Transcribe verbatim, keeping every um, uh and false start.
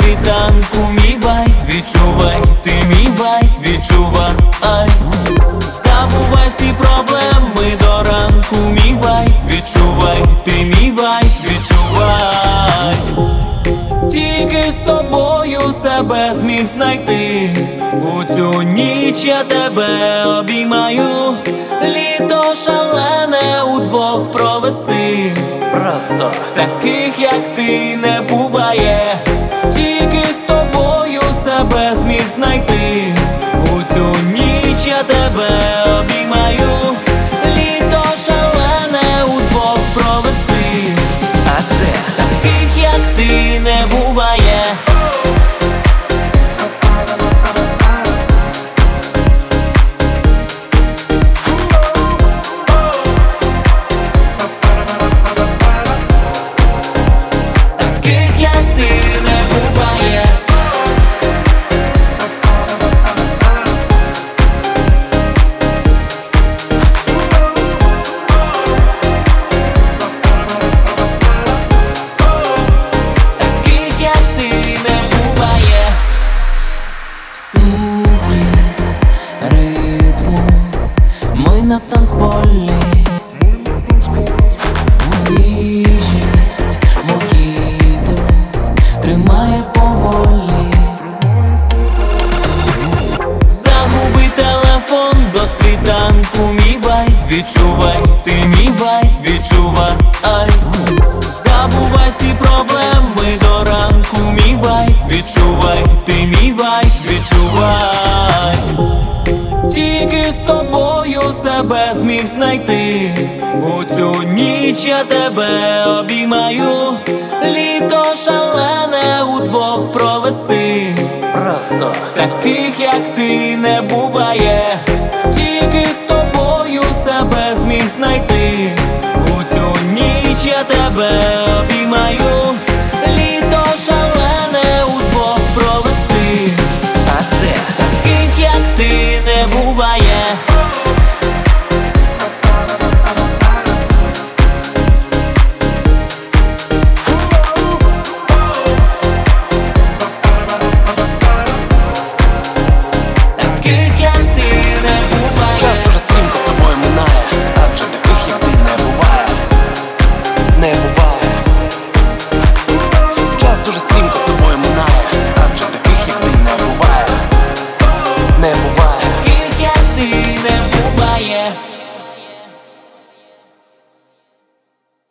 світанку мій вайб, відчувай, ти мій вайб, відчувай. Забувай всі проблеми до ранку, мій вайб, відчувай, ти мій вайб, відчувай. Тільки з тобою себе зміг знайти. У цю ніч я тебе обіймаю. Літо шалене удвох провести. Просто таких, як ти, не буває. Тільки з тобою себе зміг знайти. У цю ніч я тебе обіймаю. Літо шалене удвох провести. А де таких, як ти, не буває. Ми на танцполі, свіжість мохіто тримає поволі. Загуби телефон до світанку, мій вайб, відчувай, ти мій вайб, відчувай. Забувай всі проблеми до ранку, мій вайб, відчувай, ти мій вайб, відчувай. Тільки з тобою себе зміг знайти. У цю ніч я тебе обіймаю. Літо шалене удвох провести. Просто таких, як ти, не буває. Тільки з тобою себе зміг знайти. У цю ніч я тебе обіймаю.